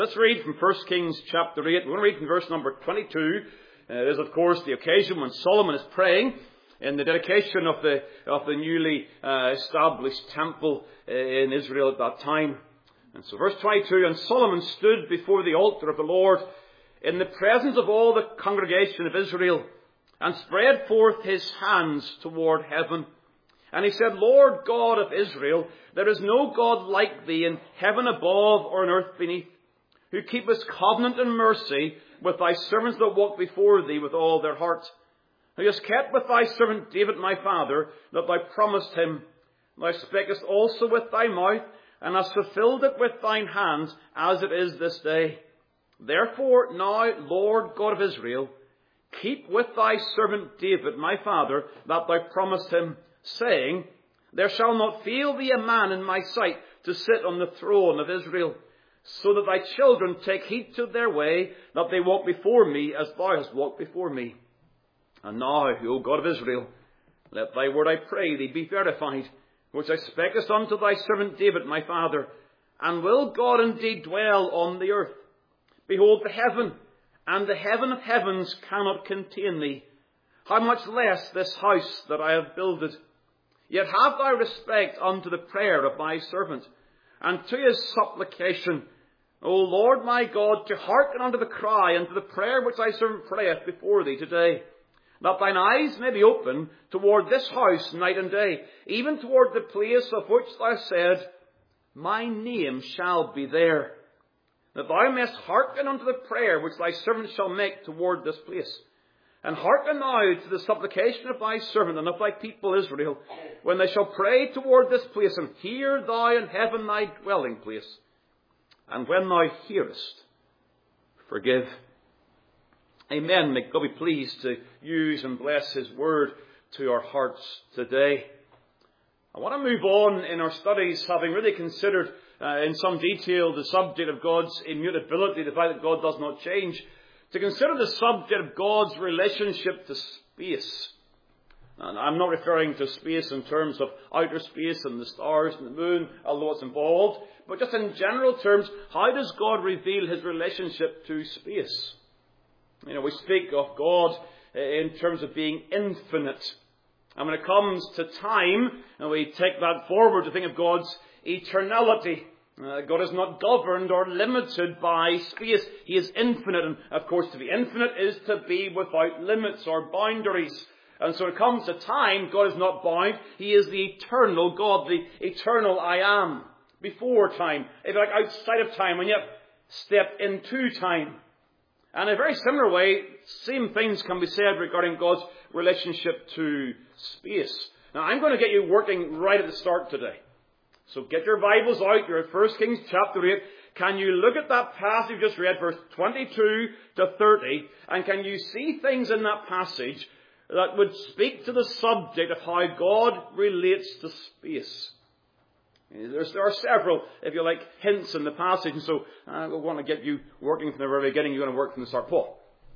Let's read from 1 Kings chapter 8. We're going to read from verse number 22. It is, of course, the occasion when Solomon is praying in the dedication of the newly established temple in Israel at that time. And so verse 22, and Solomon stood before the altar of the Lord in the presence of all the congregation of Israel, and spread forth his hands toward heaven. And he said, Lord God of Israel, there is no God like thee in heaven above or in earth beneath, who keepest covenant and mercy with thy servants that walk before thee with all their heart. Who hast kept with thy servant David my father, that thou promised him. Thou spakest also with thy mouth, and hast fulfilled it with thine hands, as it is this day. Therefore now, Lord God of Israel, keep with thy servant David my father, that thou promised him, saying, there shall not fail thee a man in my sight to sit on the throne of Israel, so that thy children take heed to their way, that they walk before me as thou hast walked before me. And now, O God of Israel, let thy word, I pray thee, be verified, which thou spakest unto thy servant David my father. And will God indeed dwell on the earth? Behold, the heaven and the heaven of heavens cannot contain thee. How much less this house that I have builded? Yet have thou respect unto the prayer of thy servant, and to his supplication, O Lord my God, to hearken unto the cry and to the prayer which thy servant prayeth before thee today, that thine eyes may be open toward this house night and day, even toward the place of which thou said, my name shall be there, that thou mayest hearken unto the prayer which thy servant shall make toward this place. And hearken now to the supplication of thy servant and of thy people Israel, when they shall pray toward this place, and hear thou in heaven thy dwelling place. And when thou hearest, forgive. Amen. May God be pleased to use and bless his word to our hearts today. I want to move on in our studies, having really considered in some detail the subject of God's immutability, the fact that God does not change, to consider the subject of God's relationship to space. And I'm not referring to space in terms of outer space and the stars and the moon, although it's involved, but just in general terms, how does God reveal his relationship to space? You know, we speak of God in terms of being infinite. And when it comes to time, and we take that forward to think of God's eternality, God is not governed or limited by space. He is infinite. And of course, to be infinite is to be without limits or boundaries. And so when it comes to time, God is not bound. He is the eternal God, the eternal I am. Before time. If like outside of time, and yet step into time. And in a very similar way, same things can be said regarding God's relationship to space. Now, I'm going to get you working right at the start today. So get your Bibles out. You're at 1 Kings chapter 8. Can you look at that passage we just read, verse 22 to 30, and can you see things in that passage that would speak to the subject of how God relates to space? There are several, if you like, hints in the passage, and so I want to get you working from the very beginning. You're going to work from the start. Paul.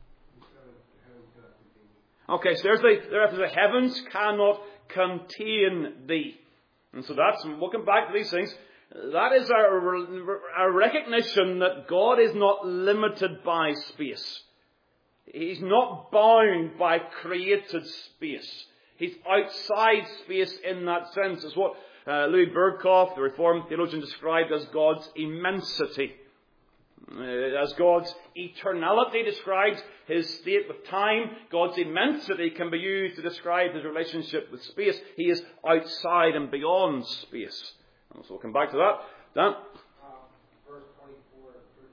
Okay, so there's the heavens cannot contain thee. And so we'll come back to these things. That is a recognition that God is not limited by space. He's not bound by created space. He's outside space in that sense. It's what Louis Berghoff, the Reformed theologian, described as God's immensity. As God's eternality describes his state with time, God's immensity can be used to describe his relationship with space. He is outside and beyond space. And so we'll come back to that. Dan? Verse 24,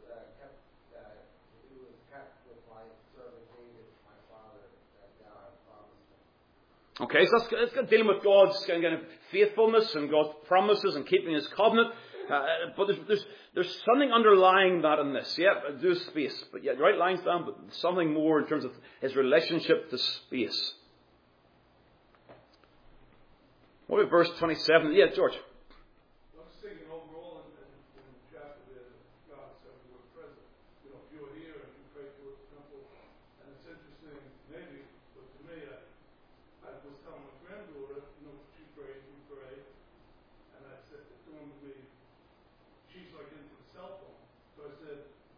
he was kept with my servant David, my father, that thou hast promised him. Okay, so that's dealing with God's kind of faithfulness and God's promises and keeping his covenant. But there's something underlying that in this. Yeah, there's space. But yeah, right lines down, but something more in terms of his relationship to space. What about verse 27? Yeah, George. I'm thinking overall in the chapter there, God said we were present. You were here and you prayed towards the temple. And it's interesting, maybe, but to me, I was telling my granddaughter, she prayed, we prayed. And I said, it dawned on me, she's like into the cell phone. So I said,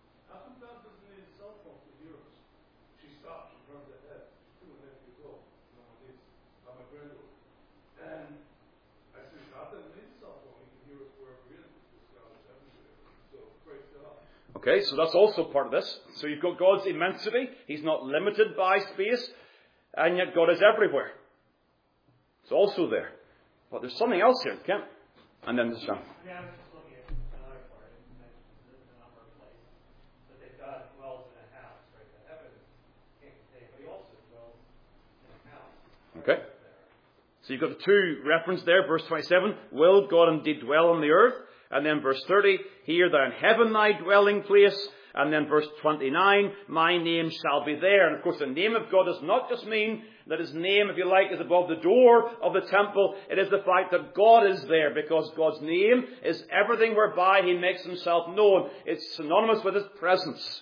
stops and runs ahead. She's 2.5 years old. My niece, my granddaughter. And I said, God doesn't need a cell phone. He can hear us wherever he is. Because God is everywhere. So praise God. Okay, so that's also part of this. So you've got God's immensity. He's not limited by space. And yet God is everywhere. It's also there. But there's something else here, Kent. And then this John. Yeah, I was just looking at another part. It mentions the number of places. But that God dwells in a house, right? The heavens can't contain, but he also dwells in a house. Okay. So you've got the two reference there, verse 27. Will God indeed dwell on the earth? And then verse 30. Here thou in heaven thy dwelling place. And then verse 29. My name shall be there. And of course the name of God does not just mean that his name, if you like, is above the door of the temple. It is the fact that God is there, because God's name is everything whereby he makes himself known. It's synonymous with his presence.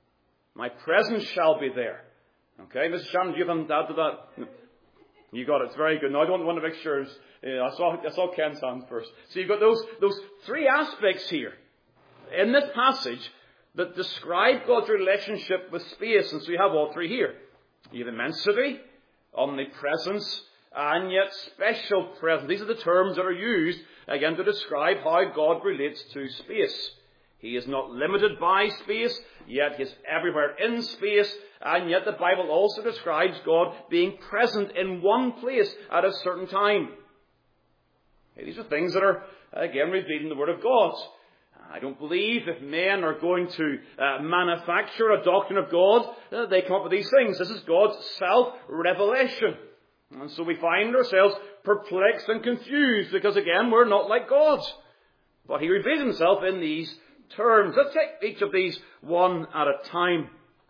My presence shall be there. Okay, Mrs. Shannon, do you have anything to add to that? You got it. It's very good. Now, I don't want to make sure. I saw Ken's hand first. So you've got those three aspects here in this passage that describe God's relationship with space. And so you have all three here. You have immensity, omnipresence, and yet special presence. These are the terms that are used, again, to describe how God relates to space. He is not limited by space, yet he is everywhere in space, and yet the Bible also describes God being present in one place at a certain time. Okay, these are things that are, again, revealed in the Word of God. I don't believe if men are going to manufacture a doctrine of God, they come up with these things. This is God's self-revelation. And so we find ourselves perplexed and confused because, again, we're not like God. But he reveals himself in these terms. Let's take each of these one at a time.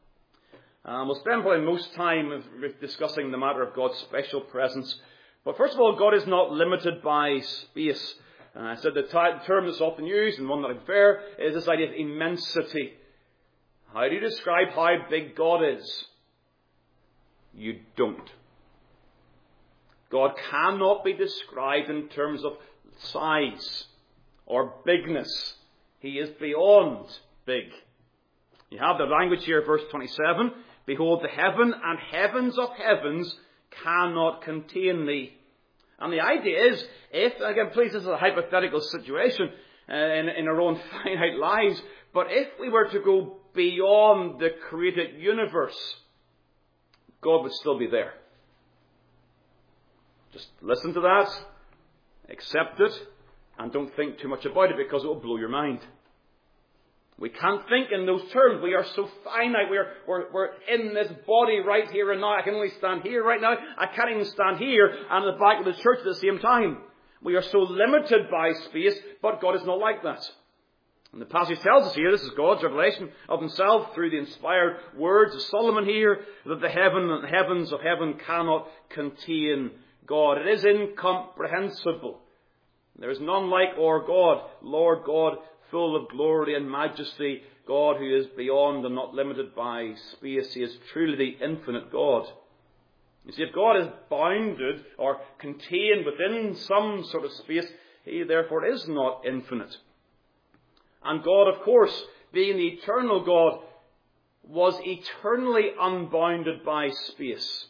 We'll spend probably most time discussing the matter of God's special presence. But first of all, God is not limited by space. I said the term that's often used, and one that I prefer, is this idea of immensity. How do you describe how big God is? You don't. God cannot be described in terms of size or bigness. He is beyond big. You have the language here, verse 27. Behold, the heaven and heavens of heavens cannot contain thee. And the idea is, if, again, please, this is a hypothetical situation in our own finite lives, but if we were to go beyond the created universe, God would still be there. Just listen to that, accept it, and don't think too much about it because it will blow your mind. We can't think in those terms. We are so finite. We're in this body right here and now. I can only stand here right now. I can't even stand here and at the back of the church at the same time. We are so limited by space, but God is not like that. And the passage tells us here, this is God's revelation of himself through the inspired words of Solomon here, that the heaven and heavens of heaven cannot contain God. It is incomprehensible. There is none like our God, Lord God, full of glory and majesty, God who is beyond and not limited by space. He is truly the infinite God. You see, if God is bounded or contained within some sort of space, he therefore is not infinite. And God, of course, being the eternal God, was eternally unbounded by space.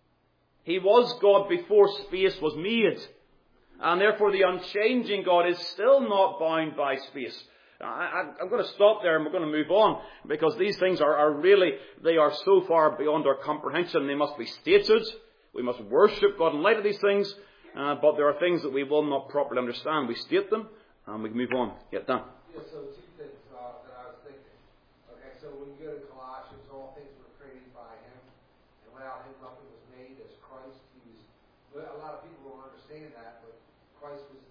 He was God before space was made. And therefore the unchanging God is still not bound by space. I'm going to stop there and we're going to move on, because these things are really, they are so far beyond our comprehension. They must be stated. We must worship God in light of these things. But there are things that we will not properly understand. We state them and we move on. Get done. Yeah, so two things that I was thinking. Okay, so when you go to Colossians, all things were created by him, and without him nothing was made. As Christ, a lot of people don't understand that, but Christ was,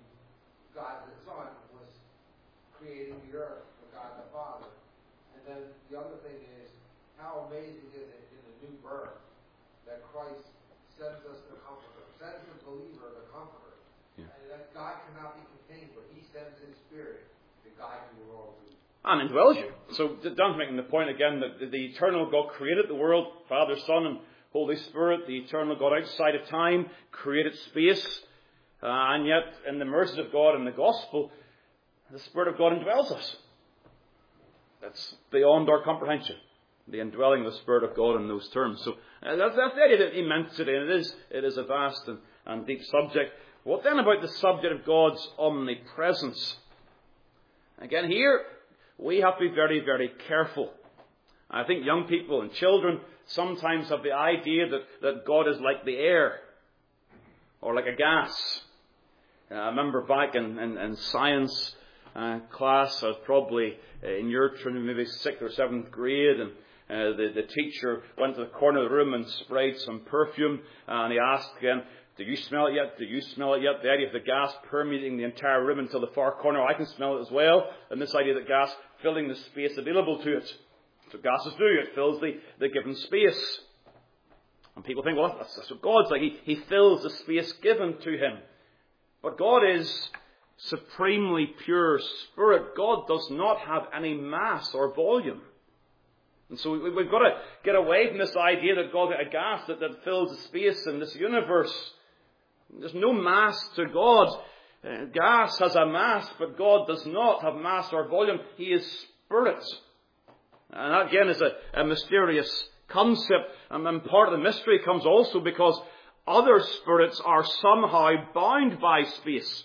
God the Son was creating the earth for God the Father. And then the other thing is, how amazing is it in the new birth that Christ sends us the Comforter, sends the believer the Comforter. Yeah. And that God cannot be contained, but he sends his Spirit to guide you all through. And indwells you. So Dan's making the point again that the eternal God created the world, Father, Son, and Holy Spirit. The eternal God outside of time created space. And yet, in the mercy of God and the gospel, the Spirit of God indwells us. That's beyond our comprehension. The indwelling of the Spirit of God in those terms. So that's the idea that he meant today. And it is a vast and deep subject. What then about the subject of God's omnipresence? Again, here we have to be very, very careful. I think young people and children sometimes have the idea that God is like the air or like a gas. I remember back in science class, I was probably in your maybe 6th or 7th grade, and the teacher went to the corner of the room and sprayed some perfume, and he asked again, "Do you smell it yet? Do you smell it yet?" The idea of the gas permeating the entire room until the far corner, I can smell it as well, and this idea that gas filling the space available to it. So gases do, it fills the given space. And people think, well, that's what God's like. He fills the space given to him. But God is supremely pure spirit. God does not have any mass or volume. And so we've got to get away from this idea that God is a gas that fills the space in this universe. There's no mass to God. Gas has a mass, but God does not have mass or volume. He is spirit. And that again is a mysterious concept. And part of the mystery comes also because other spirits are somehow bound by space.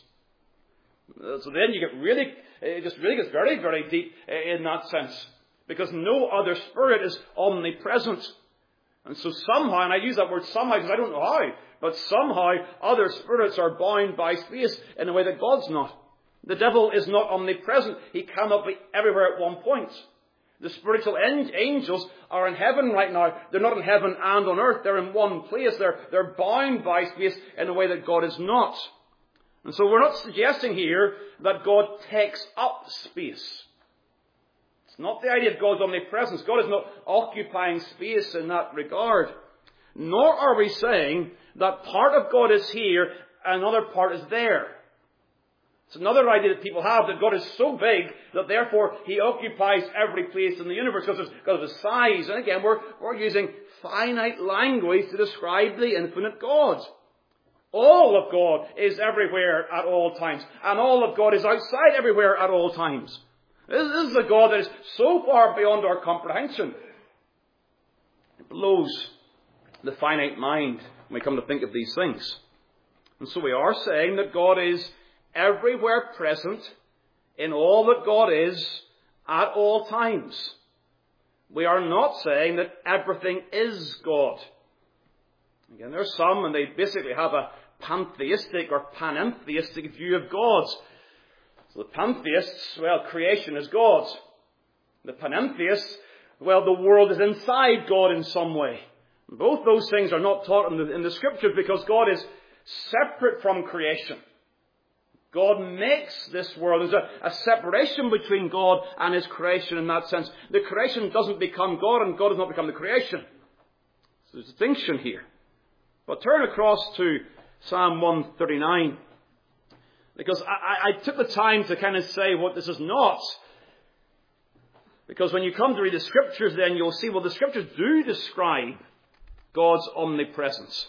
So then you get it just really gets very, very deep in that sense. Because no other spirit is omnipresent. And so somehow, and I use that word somehow because I don't know how, but somehow other spirits are bound by space in a way that God's not. The devil is not omnipresent. He cannot be everywhere at one point. The spiritual angels are in heaven right now. They're not in heaven and on earth. They're in one place. They're bound by space in a way that God is not. And so we're not suggesting here that God takes up space. It's not the idea of God's omnipresence. God is not occupying space in that regard. Nor are we saying that part of God is here and another part is there. It's another idea that people have, that God is so big that therefore he occupies every place in the universe because of his size. And again, we're using finite language to describe the infinite God. All of God is everywhere at all times. And all of God is outside everywhere at all times. This is a God that is so far beyond our comprehension. It blows the finite mind when we come to think of these things. And so we are saying that God is everywhere present in all that God is at all times. We are not saying that everything is God. Again, there are some, and they basically have a pantheistic or panentheistic view of God. So the pantheists, well, creation is God. The panentheists, well, the world is inside God in some way. Both those things are not taught in the Scriptures because God is separate from creation. God makes this world. There's a separation between God and his creation in that sense. The creation doesn't become God and God does not become the creation. So there's a distinction here. But turn across to Psalm 139. Because I took the time to kind of say what this is not. Because when you come to read the Scriptures, then you'll see, well, the Scriptures do describe God's omnipresence.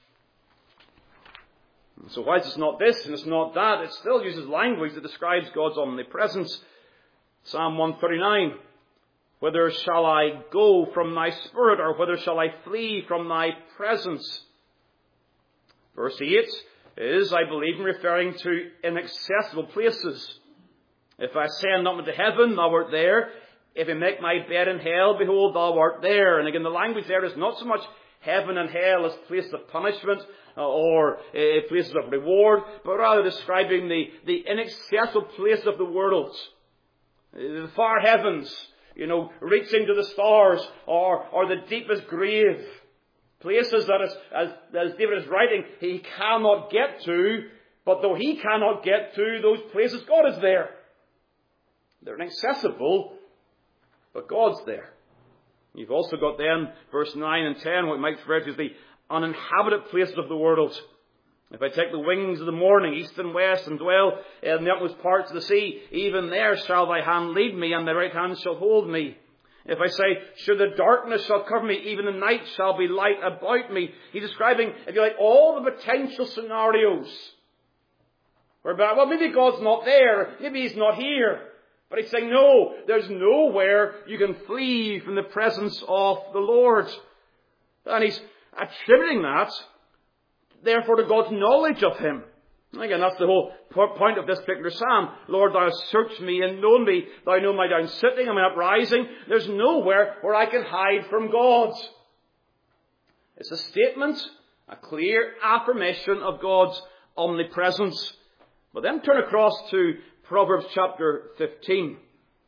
So whilst it's not this and it's not that, it still uses language that describes God's omnipresence. Psalm 139. Whither shall I go from thy spirit, or whither shall I flee from thy presence? Verse 8 is, I believe, referring to inaccessible places. If I ascend up into heaven, thou art there. If I make my bed in hell, behold, thou art there. And again, the language there is not so much heaven and hell as places of punishment or places of reward, but rather describing the inaccessible place of the world. The far heavens, reaching to the stars, or the deepest grave. Places that, as David is writing, he cannot get to, but though he cannot get to those places, God is there. They're inaccessible, but God's there. You've also got then, verse 9 and 10, what we might refer to as the uninhabited places of the world. If I take the wings of the morning, east and west, and dwell in the utmost parts of the sea, even there shall thy hand lead me, and thy right hand shall hold me. If I say, should the darkness shall cover me, even the night shall be light about me. He's describing, if you like, all the potential scenarios. Whereby, well, maybe God's not there, maybe he's not here. But he's saying, no, there's nowhere you can flee from the presence of the Lord. And he's attributing that, therefore, to God's knowledge of him. Again, that's the whole point of this particular psalm. Lord, thou hast searched me and known me. Thou know my down sitting and my uprising. There's nowhere where I can hide from God. It's a statement, a clear affirmation of God's omnipresence. But then turn across to Proverbs chapter 15.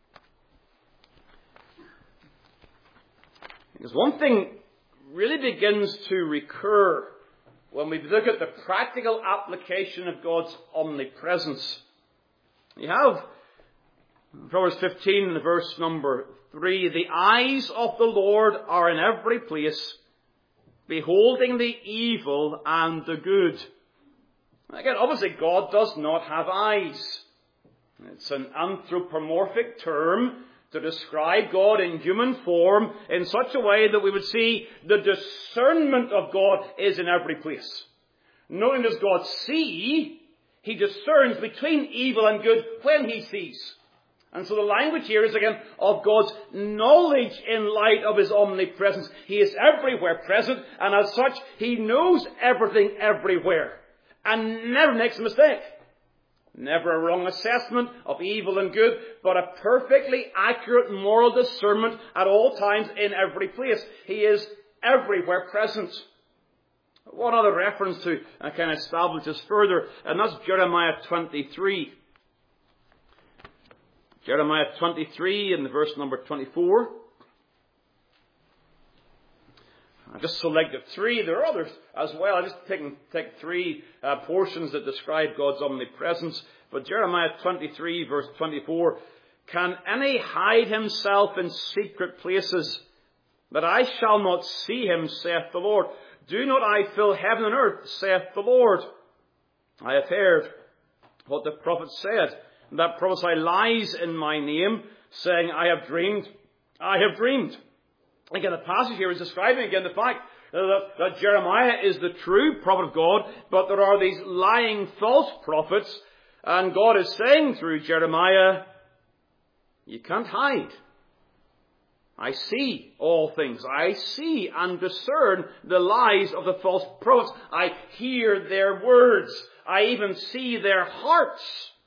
Because one thing really begins to recur when we look at the practical application of God's omnipresence. You have Proverbs 15, verse number 3. The eyes of the Lord are in every place, beholding the evil and the good. Again, obviously God does not have eyes. It's an anthropomorphic term to describe God in human form in such a way that we would see the discernment of God is in every place. Not only does God see, he discerns between evil and good when he sees. And so the language here is again of God's knowledge in light of his omnipresence. He is everywhere present, and as such, he knows everything everywhere and never makes a mistake. Never a wrong assessment of evil and good, but a perfectly accurate moral discernment at all times in every place. He is everywhere present. One other reference to kind of establish this further, and that's Jeremiah 23. Jeremiah 23 in the verse number 24. I just selected 3. There are others as well. I just take 3 portions that describe God's omnipresence. But Jeremiah 23 verse 24. Can any hide himself in secret places, that I shall not see him, saith the Lord? Do not I fill heaven and earth, saith the Lord? I have heard what the prophet said, that prophesy lies in my name, saying, I have dreamed. I have dreamed. Again, the passage here is describing again the fact that Jeremiah is the true prophet of God, but there are these lying false prophets, and God is saying through Jeremiah, you can't hide. I see all things. I see and discern the lies of the false prophets. I hear their words. I even see their hearts.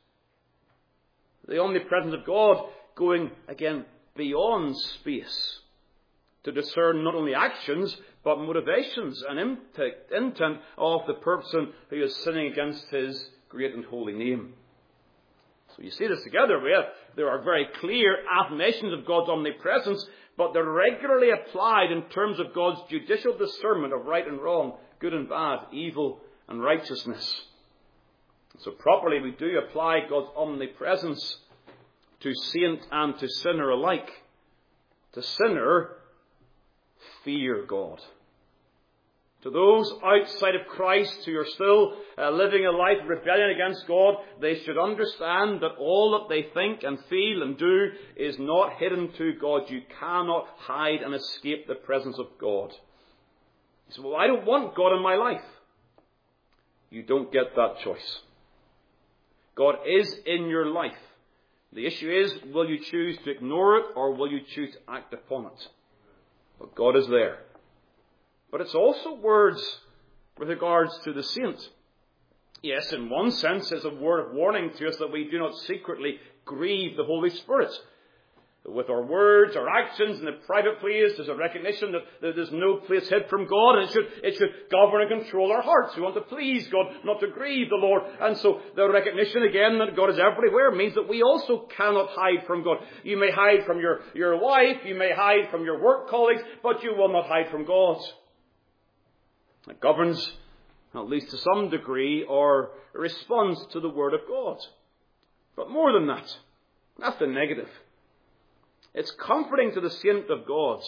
The omnipresence of God going, again, beyond space to discern not only actions, but motivations and intent of the person who is sinning against his great and holy name. So you see this together. There are very clear affirmations of God's omnipresence, but they're regularly applied in terms of God's judicial discernment of right and wrong, good and bad, evil and righteousness. So properly we do apply God's omnipresence to saint and to sinner alike. To sinner, fear God. To those outside of Christ who are still living a life of rebellion against God, they should understand that all that they think and feel and do is not hidden to God. You cannot hide and escape the presence of God. You say, well, I don't want God in my life. You don't get that choice. God is in your life. The issue is, will you choose to ignore it or will you choose to act upon it? But God is there. But it's also words with regards to the saint. Yes, in one sense, it's a word of warning to us that we do not secretly grieve the Holy Spirit. With our words, our actions in the private place, there's a recognition that there's no place hid from God, and it should govern and control our hearts. We want to please God, not to grieve the Lord. And so the recognition again that God is everywhere means that we also cannot hide from God. You may hide from your wife, you may hide from your work colleagues, but you will not hide from God. It governs, at least to some degree, our response to the Word of God. But more than that, that's the negative. It's comforting to the saint of God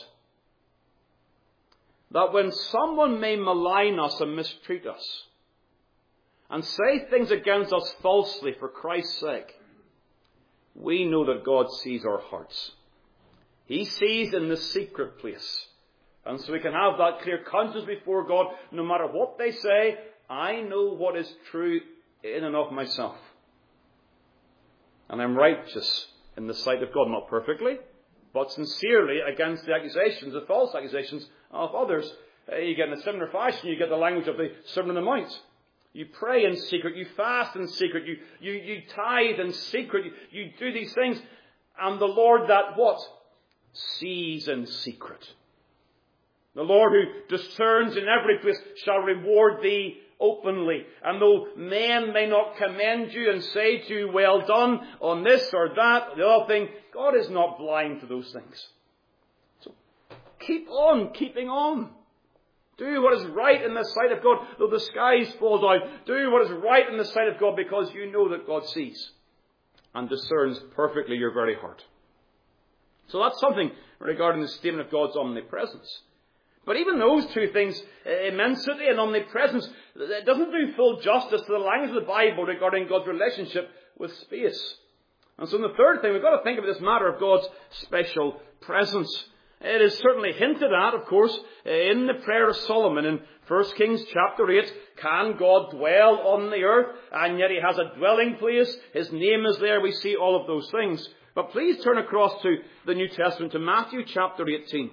that when someone may malign us and mistreat us and say things against us falsely for Christ's sake, we know that God sees our hearts. He sees in the secret place. And so we can have that clear conscience before God. No matter what they say, I know what is true in and of myself. And I'm righteous in the sight of God, not perfectly, but sincerely against the accusations, the false accusations of others. You get in a similar fashion, you get the language of the Sermon on the Mount. You pray in secret, you fast in secret, you tithe in secret, you do these things, and the Lord that what? Sees in secret. The Lord who discerns in every place shall reward thee openly. And though men may not commend you and say to you, well done on this or that, the other thing, God is not blind to those things. So keep on keeping on. Do what is right in the sight of God, though the skies fall down. Do what is right in the sight of God, because you know that God sees and discerns perfectly your very heart. So that's something regarding the statement of God's omnipresence. But even those two things, immensity and omnipresence, it doesn't do full justice to the language of the Bible regarding God's relationship with space. And so the third thing, we've got to think of this matter of God's special presence. It is certainly hinted at, of course, in the prayer of Solomon in 1 Kings chapter 8. Can God dwell on the earth? And yet he has a dwelling place. His name is there. We see all of those things. But please turn across to the New Testament, to Matthew chapter 18.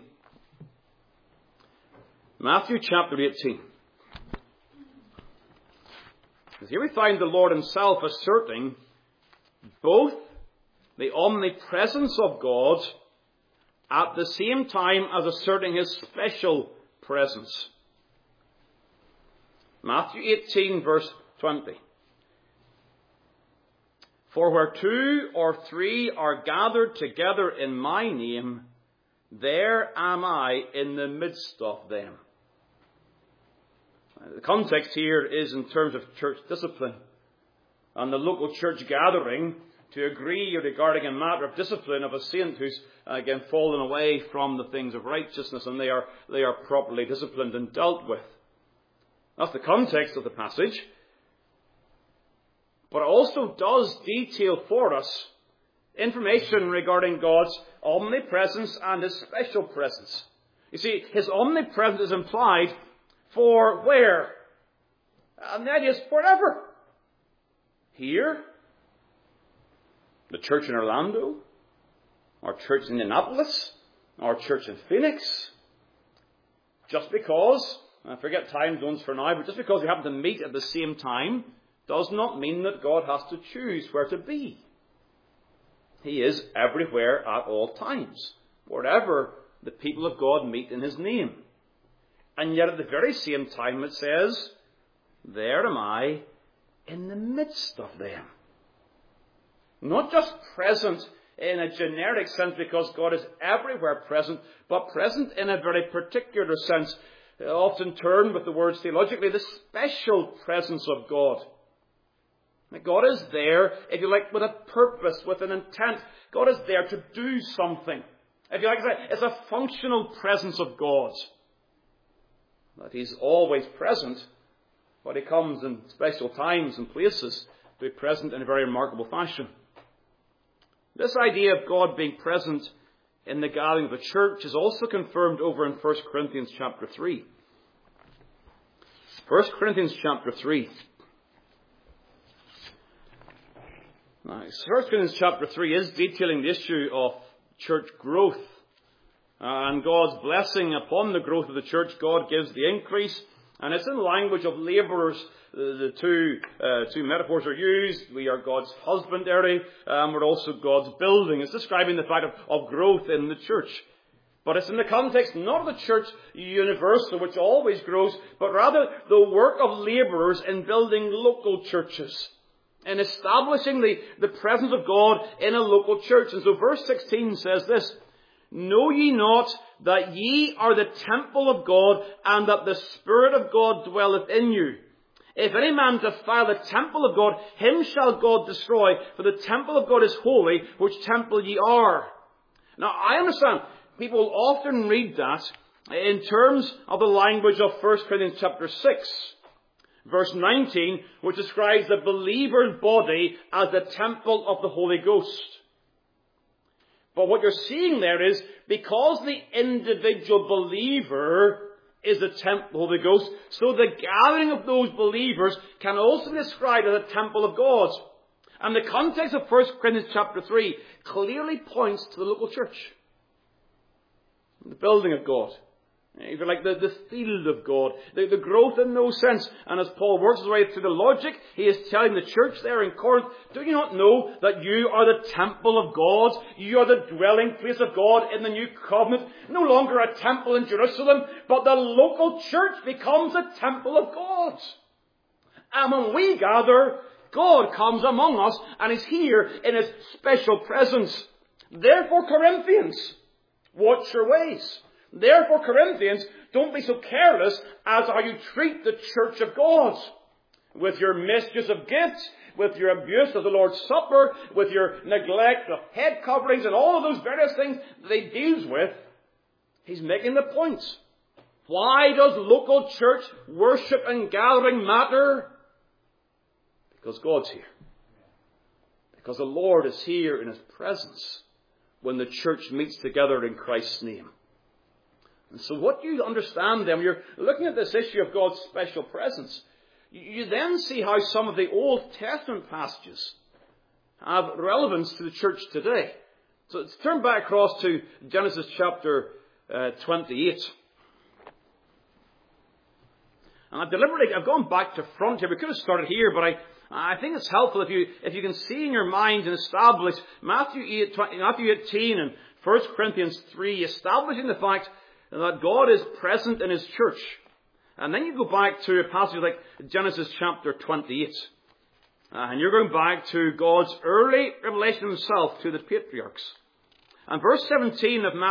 Matthew chapter 18. Here we find the Lord himself asserting both the omnipresence of God at the same time as asserting his special presence. Matthew 18 verse 20. For where 2 or 3 are gathered together in my name, there am I in the midst of them. The context here is in terms of church discipline and the local church gathering to agree regarding a matter of discipline of a saint who's again fallen away from the things of righteousness, and they are properly disciplined and dealt with. That's the context of the passage. But it also does detail for us information regarding God's omnipresence and his special presence. You see, his omnipresence is implied for where? And that is forever. Here, the church in Orlando, our church in Indianapolis, our church in Phoenix. Just because, I forget time zones for now, but just because we happen to meet at the same time does not mean that God has to choose where to be. He is everywhere at all times, wherever the people of God meet in his name. And yet at the very same time it says, there am I in the midst of them. Not just present in a generic sense because God is everywhere present, but present in a very particular sense, often termed with the words theologically, the special presence of God. God is there, if you like, with a purpose, with an intent. God is there to do something. If you like, it's a functional presence of God. That he's always present, but he comes in special times and places to be present in a very remarkable fashion. This idea of God being present in the gathering of the church is also confirmed over in 1 Corinthians chapter 3. 1 Corinthians chapter 3. Now, 1 Corinthians chapter 3 is detailing the issue of church growth. And God's blessing upon the growth of the church. God gives the increase. And it's in language of labourers. The two metaphors are used. We are God's husbandry. We're also God's building. It's describing the fact of growth in the church. But it's in the context not of the church universal, which always grows, but rather the work of labourers in building local churches. In establishing the presence of God in a local church. And so verse 16 says this, know ye not that ye are the temple of God, and that the Spirit of God dwelleth in you? If any man defile the temple of God, him shall God destroy, for the temple of God is holy, which temple ye are. Now, I understand people often read that in terms of the language of 1 Corinthians chapter 6, verse 19, which describes the believer's body as the temple of the Holy Ghost. But what you're seeing there is, because the individual believer is the temple of the Holy Ghost, so the gathering of those believers can also be described as a temple of God. And the context of 1 Corinthians chapter 3 clearly points to the local church. The building of God. If you like, the field of God. The growth in no sense. And as Paul works his way through the logic, he is telling the church there in Corinth, do you not know that you are the temple of God? You are the dwelling place of God in the new covenant. No longer a temple in Jerusalem, but the local church becomes a temple of God. And when we gather, God comes among us and is here in His special presence. Therefore, Corinthians, watch your ways. Therefore, Corinthians, don't be so careless as how you treat the church of God. With your misuse of gifts, with your abuse of the Lord's Supper, with your neglect of head coverings and all of those various things that he deals with, he's making the points. Why does local church worship and gathering matter? Because God's here. Because the Lord is here in His presence when the church meets together in Christ's name. And so what you understand then, when you're looking at this issue of God's special presence, you then see how some of the Old Testament passages have relevance to the church today. So let's turn back across to Genesis chapter 28. And I've gone back to front here. We could have started here, but I think it's helpful if you can see in your mind and establish Matthew 18 and 1 Corinthians 3, establishing the fact that God is present in His church. And then you go back to a passage like Genesis chapter 28. And you're going back to God's early revelation of Himself to the patriarchs. And verse 17 of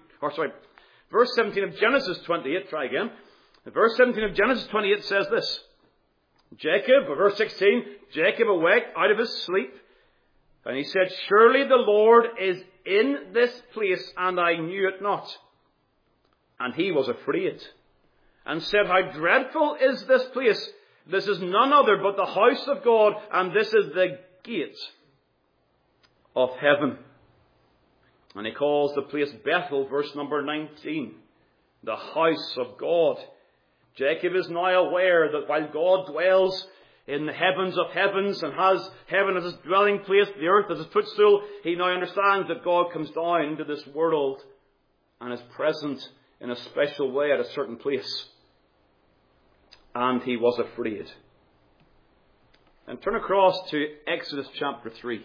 Genesis 28, try again. Verse 17 of Genesis 28 says this. Verse 16, Jacob awake out of his sleep. And he said, surely the Lord is in this place, and I knew it not. And he was afraid, and said, how dreadful is this place! This is none other but the house of God, and this is the gate of heaven. And he calls the place Bethel, verse number 19, the house of God. Jacob is now aware that while God dwells in the heavens of heavens and has heaven as his dwelling place, the earth as his footstool, he now understands that God comes down into this world and is present in a special way at a certain place. And he was afraid. And turn across to Exodus chapter 3.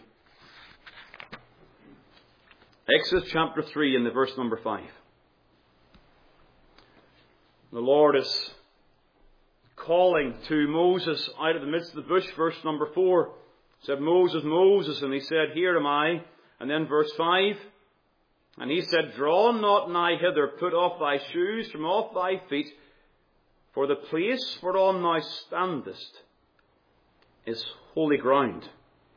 Exodus chapter 3 in the verse number 5. The Lord is calling to Moses out of the midst of the bush, verse number 4. Said, Moses, Moses, and he said, here am I. And then verse 5. And he said, draw not nigh hither, put off thy shoes from off thy feet, for the place whereon thou standest is holy ground.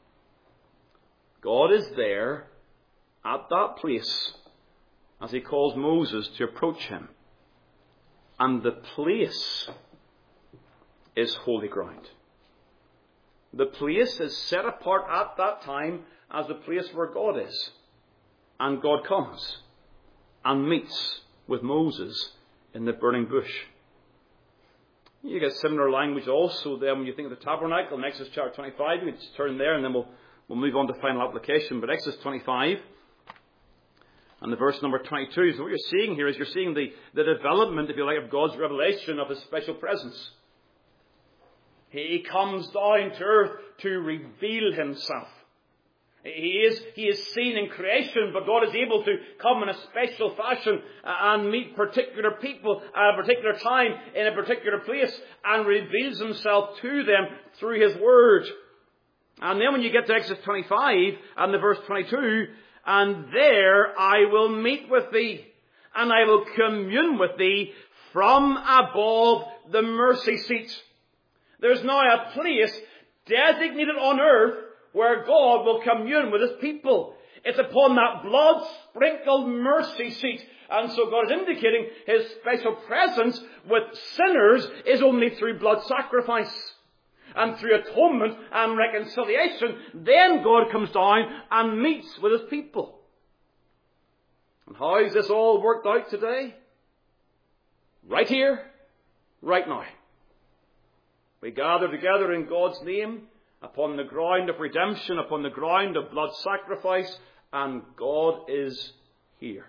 God is there at that place as he calls Moses to approach him. And the place is holy ground. The place is set apart at that time as the place where God is. And God comes and meets with Moses in the burning bush. You get similar language also then when you think of the tabernacle in Exodus chapter 25. You can just turn there and then we'll move on to final application. But Exodus 25 and the verse number 22. So what you're seeing here is you're seeing the development, if you like, of God's revelation of His special presence. He comes down to earth to reveal Himself. He is seen in creation, but God is able to come in a special fashion and meet particular people at a particular time in a particular place and reveals Himself to them through His Word. And then when you get to Exodus 25 and the verse 22, and there I will meet with thee, and I will commune with thee from above the mercy seat. There's now a place designated on earth where God will commune with His people. It's upon that blood-sprinkled mercy seat. And so God is indicating His special presence with sinners is only through blood sacrifice. And through atonement and reconciliation, then God comes down and meets with His people. And how is this all worked out today? Right here, right now. We gather together in God's name, upon the ground of redemption, upon the ground of blood sacrifice, and God is here.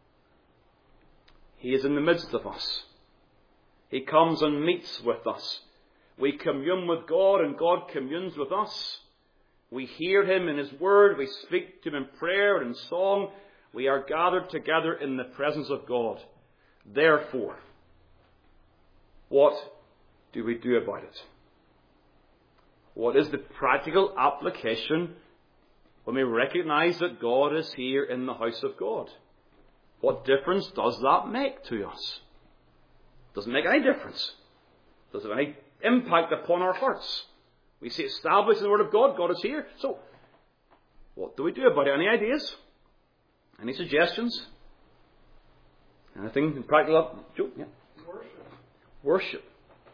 He is in the midst of us. He comes and meets with us. We commune with God and God communes with us. We hear Him in His Word. We speak to Him in prayer and in song. We are gathered together in the presence of God. Therefore, what do we do about it? What is the practical application when we recognize that God is here in the house of God? What difference does that make to us? Doesn't make any difference. Does it have any impact upon our hearts? We see established in the Word of God, God is here. So, what do we do about it? Any ideas? Any suggestions? Anything in practical? Yeah. Worship.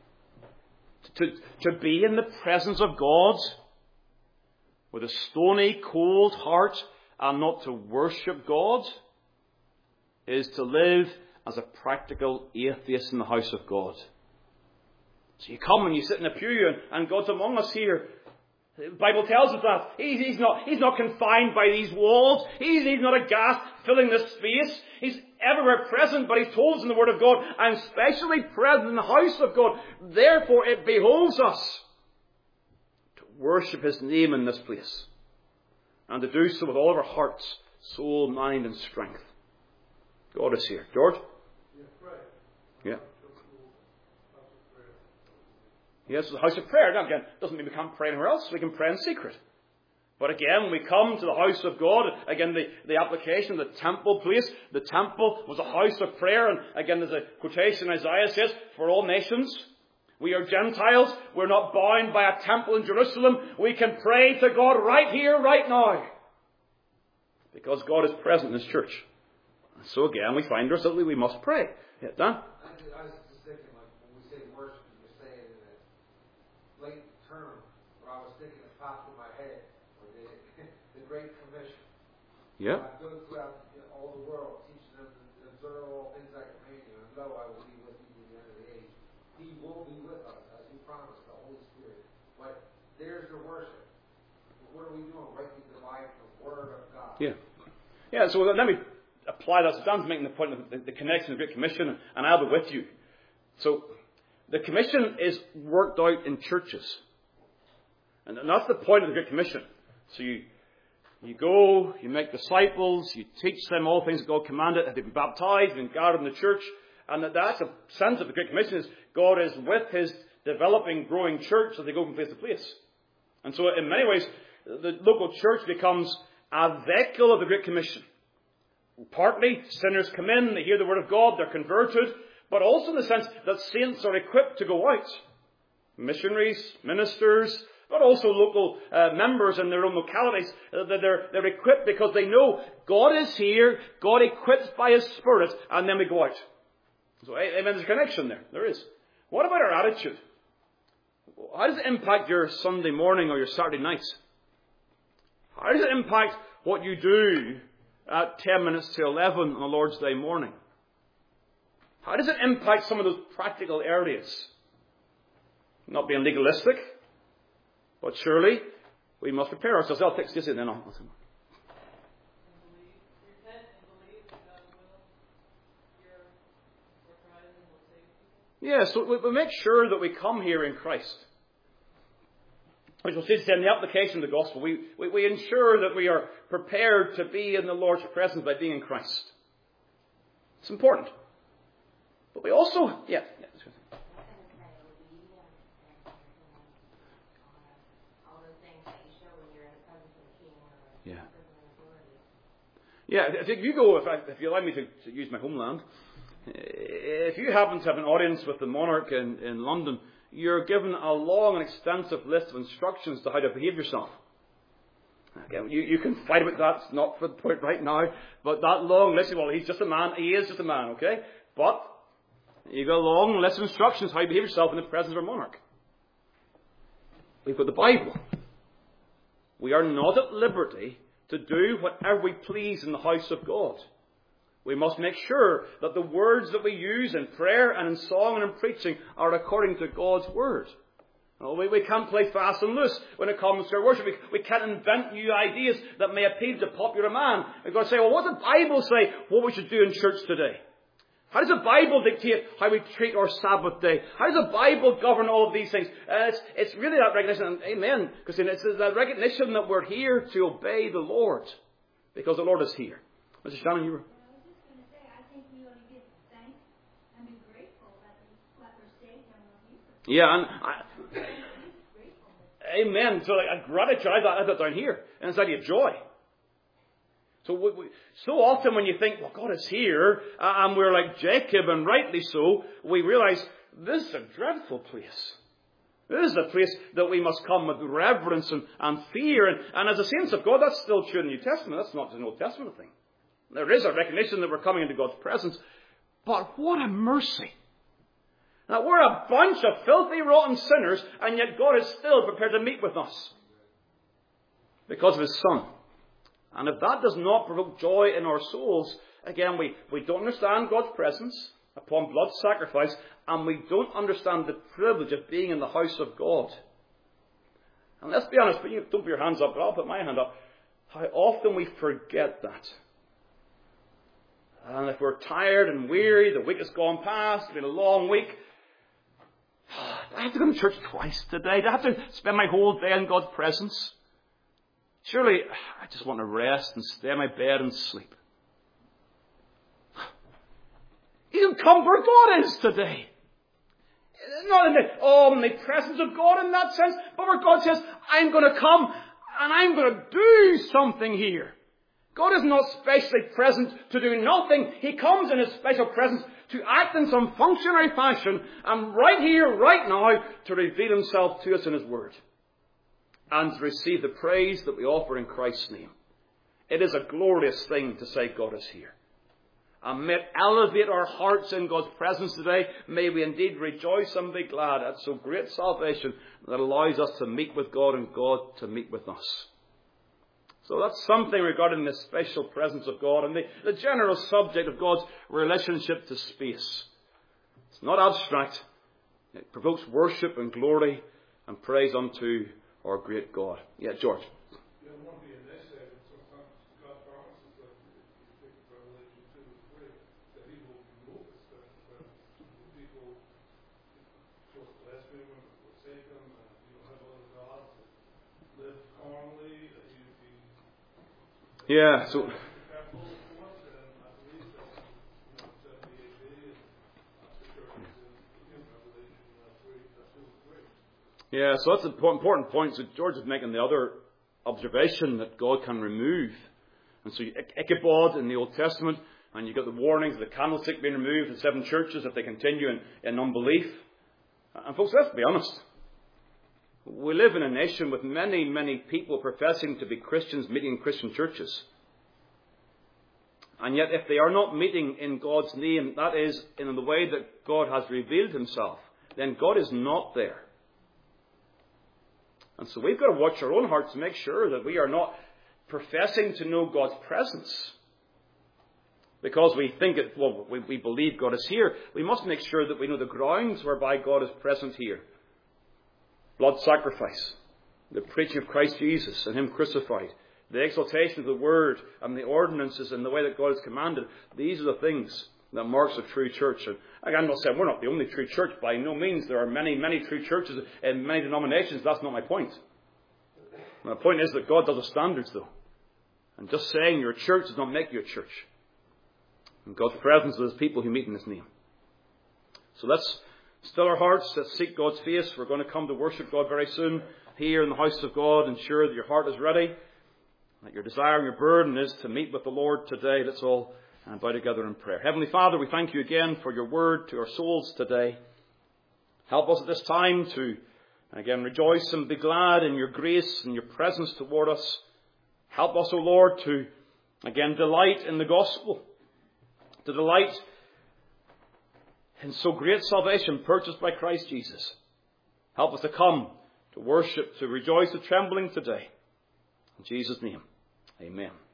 To be in the presence of God with a stony, cold heart and not to worship God is to live as a practical atheist in the house of God. So you come and you sit in a pew and God's among us here. The Bible tells us that. He's not confined by these walls. He's not a gas filling this space. He's everywhere present, but He's told us in the Word of God, I'm specially present in the house of God. Therefore it behoves us to worship His name in this place. And to do so with all of our hearts, soul, mind and strength. God is here. George? Yeah. Yes, it's a house of prayer. Now again, doesn't mean we can't pray anywhere else. We can pray in secret. But again, when we come to the house of God, again, the application of the temple place. The temple was a house of prayer. And again, there's a quotation Isaiah says, for all nations. We are Gentiles. We're not bound by a temple in Jerusalem. We can pray to God right here, right now. Because God is present in His church. And so again, we find ourselves that we must pray. Yeah, Dan? I was just thinking, like, when we say worship, you're saying in a late term, where I was thinking it popped in my head, or the Great Commission. Yeah. I go throughout all the world, teaching them to observe all things I command you, and lo, I will be with you to the end of the age. He will be with us, as He promised, the Holy Spirit. But there's the worship. What are we doing? Rightly dividing the Word of God. Yeah. Yeah, so let me apply that. So Dan's making the point of the connection of the Great Commission, and I'll be with you. So, the Commission is worked out in churches. And that's the point of the Great Commission. So you go, you make disciples, you teach them all things that God commanded, that they've been baptized, been gathered in the church, and that's a sense of the Great Commission is God is with His developing, growing church as they go from place to place. And so in many ways, the local church becomes a vehicle of the Great Commission. Partly, sinners come in, they hear the Word of God, they're converted, but also in the sense that saints are equipped to go out. Missionaries, ministers, but also local members in their own localities. They're equipped because they know God is here, God equips by His Spirit, and then we go out. So, amen, there's a connection there. There is. What about our attitude? How does it impact your Sunday morning or your Saturday nights? How does it impact what you do at 10 minutes to 11 on a Lord's Day morning? How does it impact some of those practical areas? Not being legalistic, but surely we must prepare ourselves. I'll fix this in then. Yeah, so we make sure that we come here in Christ. Which we'll see in the application of the gospel. We ensure that we are prepared to be in the Lord's presence by being in Christ. It's important. But we also, yeah. Yeah, if you go, if you allow me to use my homeland, if you happen to have an audience with the monarch in London, you're given a long and extensive list of instructions to how to behave yourself. Again, you can fight about that. It's not for the point right now. But that long list, well, he's just a man. He is just a man, okay? But you've got a long list of instructions how you behave yourself in the presence of a monarch. We've got the Bible. We are not at liberty to do whatever we please in the house of God. We must make sure that the words that we use in prayer and in song and in preaching are according to God's Word. We can't play fast and loose when it comes to our worship. We can't invent new ideas that may appeal to popular man. We've got to say, well, what does the Bible say what we should do in church today? How does the Bible dictate how we treat our Sabbath day? How does the Bible govern all of these things? It's really that recognition, and amen, because it's that recognition that we're here to obey the Lord, because the Lord is here. Mr. Shannon, you were... I was just going to say, I think we ought to give thanks and be grateful that we're saved and we're here. Yeah, and amen. So like a gratitude, I have that down here, and it's an idea of joy. So so often when you think, well, God is here, and we're like Jacob, and rightly so, we realize this is a dreadful place. This is a place that we must come with reverence and fear. And as the saints of God, that's still true in the New Testament. That's not an Old Testament thing. There is a recognition that we're coming into God's presence. But what a mercy. Now, we're a bunch of filthy, rotten sinners, and yet God is still prepared to meet with us because of His Son. And if that does not provoke joy in our souls, again, we don't understand God's presence upon blood sacrifice, and we don't understand the privilege of being in the house of God. And let's be honest, but you don't put your hands up, but I'll put my hand up. How often we forget that. And if we're tired and weary, the week has gone past, it's been a long week. I have to go to church twice today. I have to spend my whole day in God's presence. Surely, I just want to rest and stay in my bed and sleep. You can come where God is today. Not in the omnipresence of God in that sense, but where God says, I'm going to come and I'm going to do something here. God is not specially present to do nothing. He comes in His special presence to act in some functionary fashion, and right here, right now, to reveal Himself to us in His Word. And to receive the praise that we offer in Christ's name. It is a glorious thing to say God is here. And may it elevate our hearts in God's presence today. May we indeed rejoice and be glad at so great salvation that allows us to meet with God and God to meet with us. So that's something regarding the special presence of God and the general subject of God's relationship to space. It's not abstract. It provokes worship and glory and praise unto our great God. Yeah, George. Yeah, it won't be in this age, but sometimes God promises that if you take Revelation 2 and 3, that He will remove us, that people just blaspheme and forsake Him, and have other gods that live carnally, that He Yeah, so... Yeah, so that's an important point. So George is making the other observation that God can remove. And so Ichabod in the Old Testament, and you've got the warnings of the candlestick being removed in 7 churches if they continue in unbelief. And folks, let's be honest. We live in a nation with many, many people professing to be Christians meeting in Christian churches. And yet if they are not meeting in God's name, that is, in the way that God has revealed Himself, then God is not there. And so we've got to watch our own hearts to make sure that we are not professing to know God's presence. Because we think we believe God is here. We must make sure that we know the grounds whereby God is present here. Blood sacrifice, the preaching of Christ Jesus and Him crucified, the exaltation of the Word and the ordinances and the way that God has commanded. These are the things that marks a true church. And I'm not saying we're not the only true church. By no means. There are many, many true churches in many denominations. That's not my point. My point is that God does have standards, though. And just saying you're a church does not make you a church. And God's presence with His people who meet in His name. So let's still our hearts. Let's seek God's face. We're going to come to worship God very soon here in the house of God. Ensure that your heart is ready. That your desire and your burden is to meet with the Lord today. Let's all bow together in prayer. Heavenly Father, we thank You again for Your word to our souls today. Help us at this time to, again, rejoice and be glad in Your grace and Your presence toward us. Help us, O Lord, to, again, delight in the gospel. To delight in so great salvation purchased by Christ Jesus. Help us to come, to worship, to rejoice with trembling today. In Jesus' name, amen.